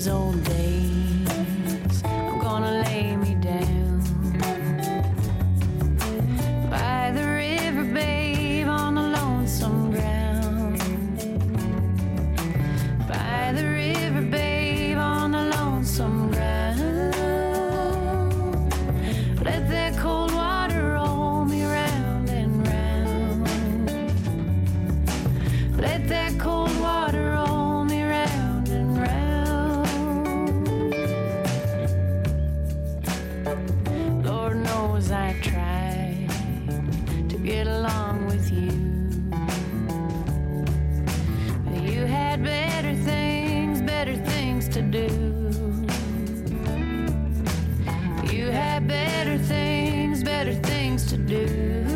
these old days, I'm gonna lay me down by the river, babe, on the lonesome ground. By the river, babe, on the lonesome ground. Let that cold water roll me round and round. Let that cold water roll me round and round. Lord knows I tried to get along with you, but you had better things to do. You had better things to do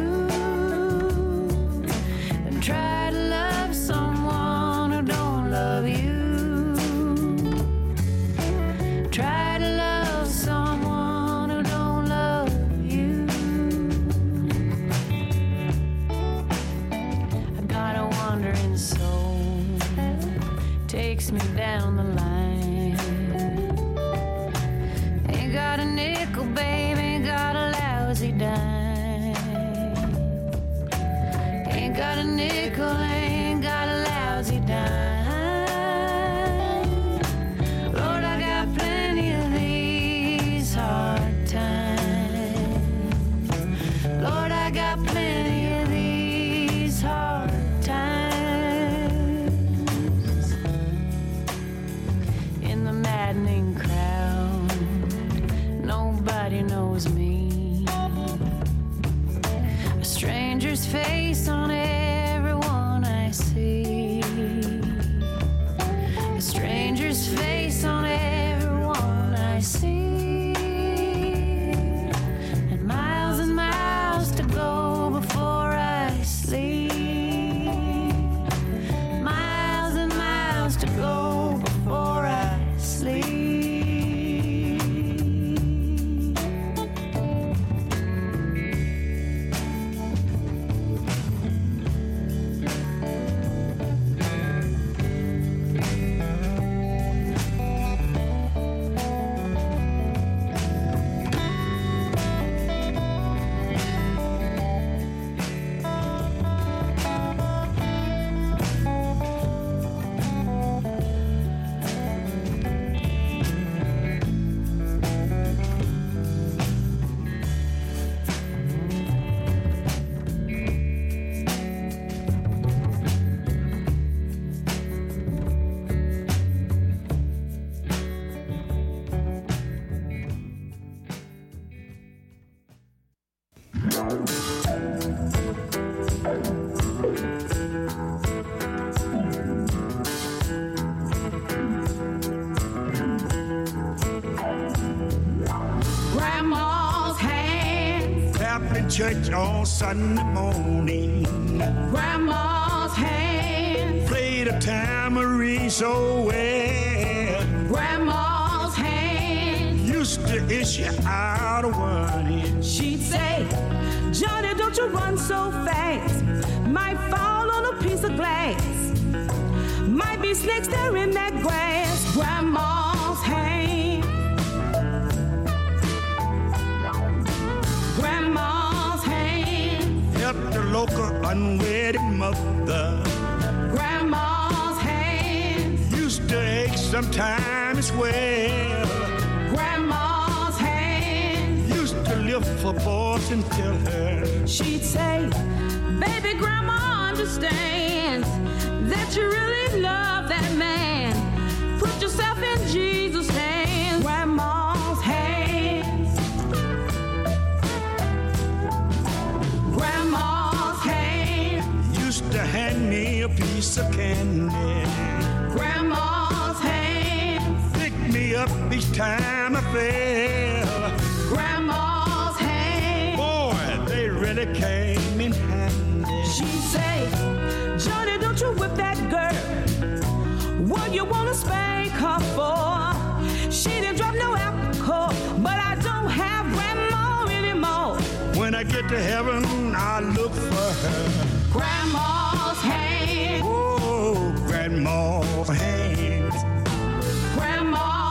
than try to love someone who don't love you. Try to love someone who don't love you. I got a wandering soul, takes me down the line. Ain't got a nickel, babe, ain't got a lousy dime. Ain't got a nickel, ain't got a lousy dime. Lord, I got plenty of these hard times. Lord, I got plenty of these hard times. In the maddening crowd, nobody knows me. A stranger's face on everyone I see. A stranger's face on everyone I see. And miles to go before I sleep. Miles to go before I sleep. Grandma's hands clapped in church on Sunday morning. Grandma's hands Played a tambourine so well. Grandma's hands Used to issue out a warning. She'd say, Johnny, don't you run so fast. Might fall on a piece of glass. Might be snakes there in that grass. Grandma's hand. Grandma's hand. Helped the local unwedded mother. Grandma's hand. Used to ache sometime as well. Grandma's hand. Used to lift for boys and tell her She'd say, baby, Grandma understands that you really love that man. Put yourself in Jesus' hands. Grandma's hands. Grandma's hands. used to hand me a piece of candy. Grandma's hands. Pick me up each time I fell. Grandma's hands. Boy, they really came in handy. She'd say, Johnny, don't you whip that girl. What you wanna spank her for? She didn't drop no alcohol, but I don't have grandma anymore. When I get to heaven, I look for her. Grandma's hands. Oh, grandma's hands. Grandma's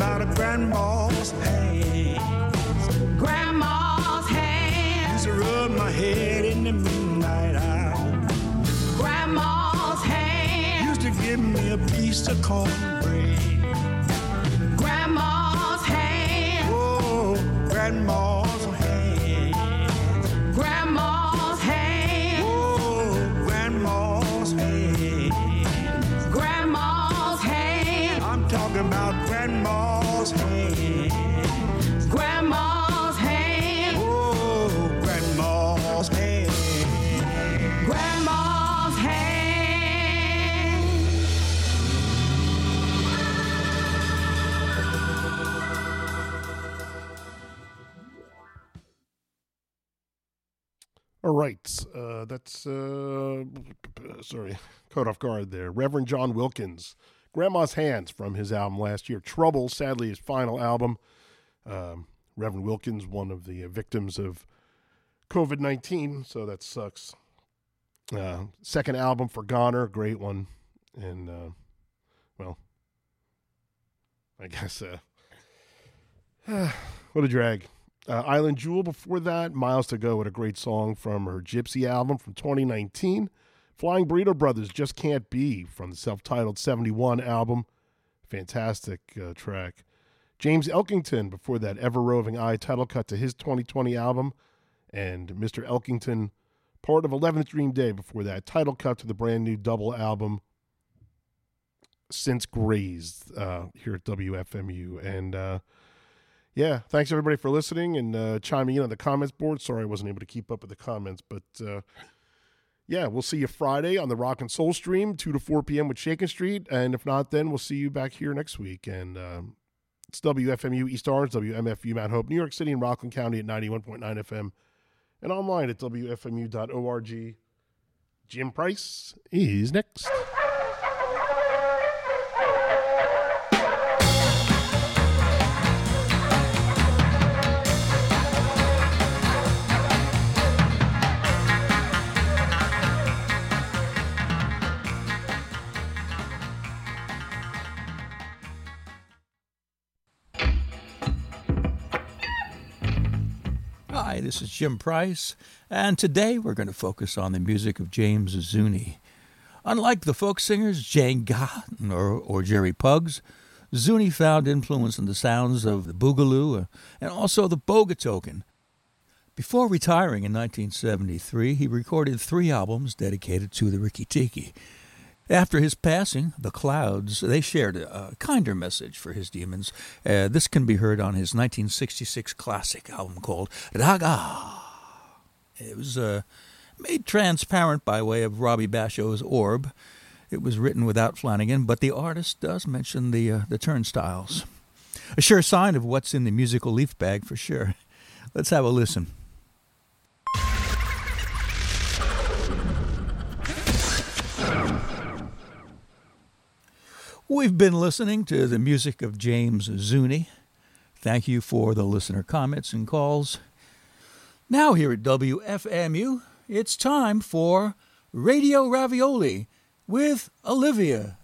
about a grandma's hands. Grandma's hands. Used to rub my head in the midnight hour. Grandma's hands. Used to give me a piece of cornbread. Grandma's hands. Oh, grandma's hands. Grandma's hands. Oh, grandma's hands. Grandma's hands. I'm talking about grandma's hands. Grandma's hands. Oh, grandma's hands. Grandma's hands. All right, that's, sorry, caught off guard there. Reverend John Wilkins, Grandma's Hands from his album last year. Trouble, sadly, his final album. Reverend Wilkins, one of the victims of COVID-19, so that sucks. Second album for Goner, great one. And, well, I guess, what a drag. Island Jewel before that. Miles to Go with a great song from her Gypsy album from 2019. Flying Burrito Brothers, Just Can't Be from the self-titled 71 album. Fantastic track. James Elkington before that, Ever Roving Eye, title cut to his 2020 album. And Mr. Elkington, part of 11th Dream Day before that, title cut to the brand new double album, Since Grazed, here at WFMU. And, yeah, thanks everybody for listening and chiming in on the comments board. Sorry I wasn't able to keep up with the comments, but yeah, we'll see you Friday on the Rock and Soul stream, 2 to 4 p.m. with Shakin' Street, and if not, then we'll see you back here next week. And it's WFMU East Orange, WMFU Mount Hope, New York City and Rockland County at 91.9 FM, and online at WFMU.org. Jim Price is next. Hi, this is Jim Price, and today we're going to focus on the music of James Zuni. Unlike the folk singers Jane Gatton or Jerry Puggs, Zuni found influence in the sounds of the boogaloo and also the bogatoken. Before retiring in 1973, he recorded 3 albums dedicated to the Rikki-Tikki. After his passing, the Clouds, they shared a kinder message for his demons. This can be heard on his 1966 classic album called Raga. It was made transparent by way of Robbie Basho's Orb. It was written without Flanagan, but the artist does mention the turnstiles. A sure sign of what's in the musical leaf bag for sure. Let's have a listen. We've been listening to the music of James Zuni. Thank you for the listener comments and calls. Now here at WFMU, it's time for Radio Ravioli with Olivia.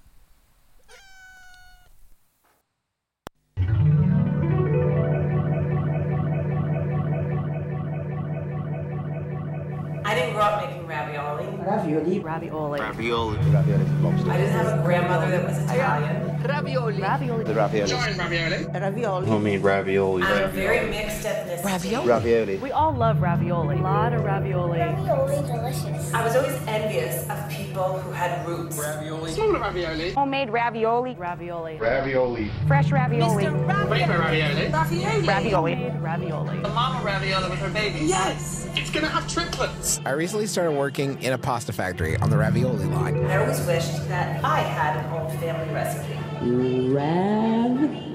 I didn't grow up making ravioli. Ravioli. Ravioli. Ravioli. Ravioli from lobster. I didn't have a grandmother that was Italian. Ravioli. Ravioli. The ravioli. Giant ravioli. Ravioli. Homemade ravioli. I'm very mixed ethnicity. Ravioli. Ravioli. We all love ravioli. A lot of ravioli. Ravioli delicious. I was always envious of people who had roots. Ravioli. Smaller ravioli. Homemade ravioli. Ravioli. Ravioli. Fresh ravioli. Flavor ravioli. Ravioli. Ravioli. Ravioli. The mama ravioli with her baby. Yes. It's gonna have triplets. I recently started working in a pasta factory on the ravioli line. I always wished that I had an old family recipe. Ravioli.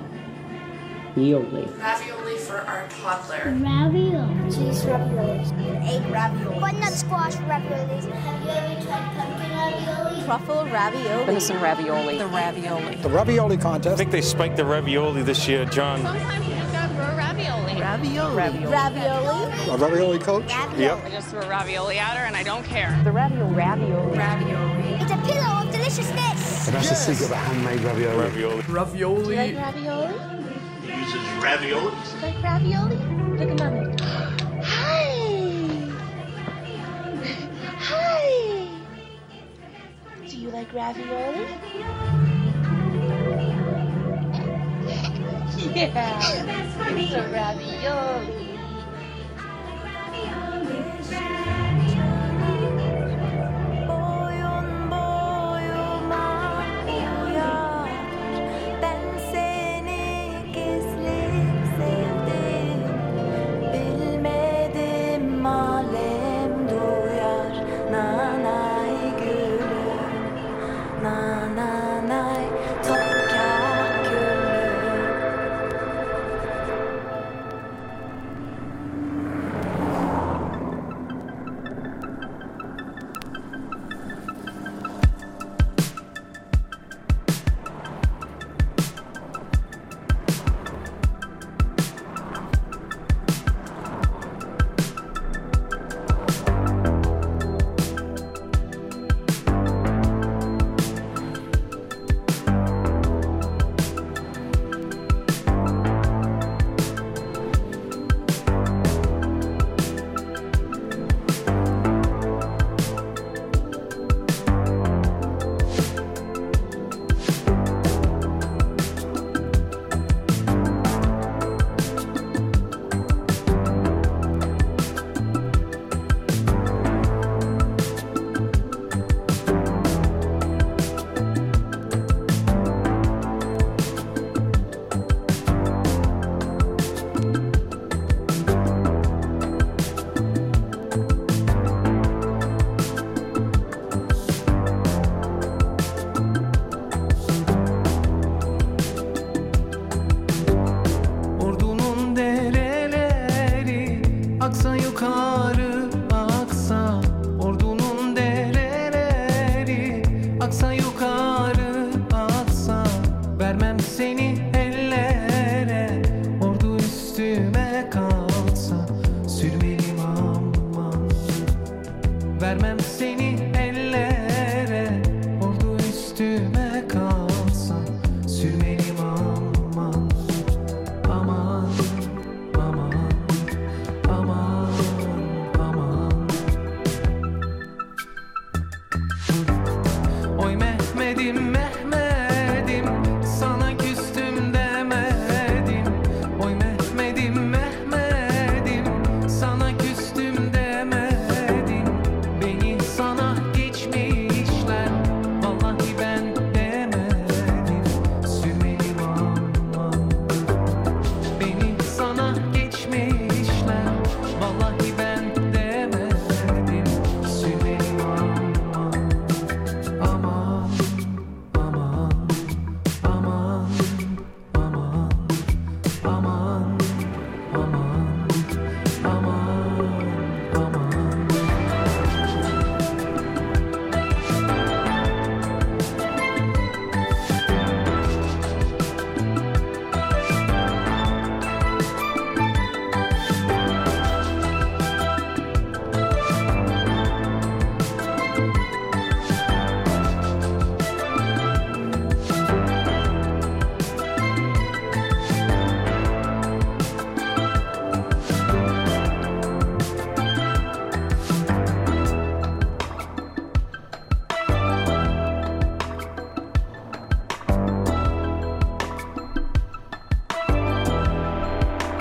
Ravioli for our toddler. Ravioli. Cheese raviolis. Egg ravioli. Butternut squash raviolis. Have you ever tried pumpkin ravioli? Truffle ravioli. Venison ravioli. The ravioli. The ravioli contest. I think they spiked the ravioli this year, John. Sometimes you just gotta throw ravioli. Ravioli. Ravioli. Ravioli. A ravioli coach? Yep. I just threw a ravioli at her and I don't care. The ravioli. Ravioli. Ravioli. It's a pillow of deliciousness. And that's the secret of a handmade ravioli. Do you like ravioli? uses raviolis. Like ravioli? Look another. Hi! Hi! Do you like ravioli? Yeah, it's a ravioli.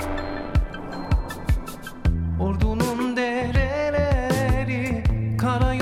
Ordunun dereleri kara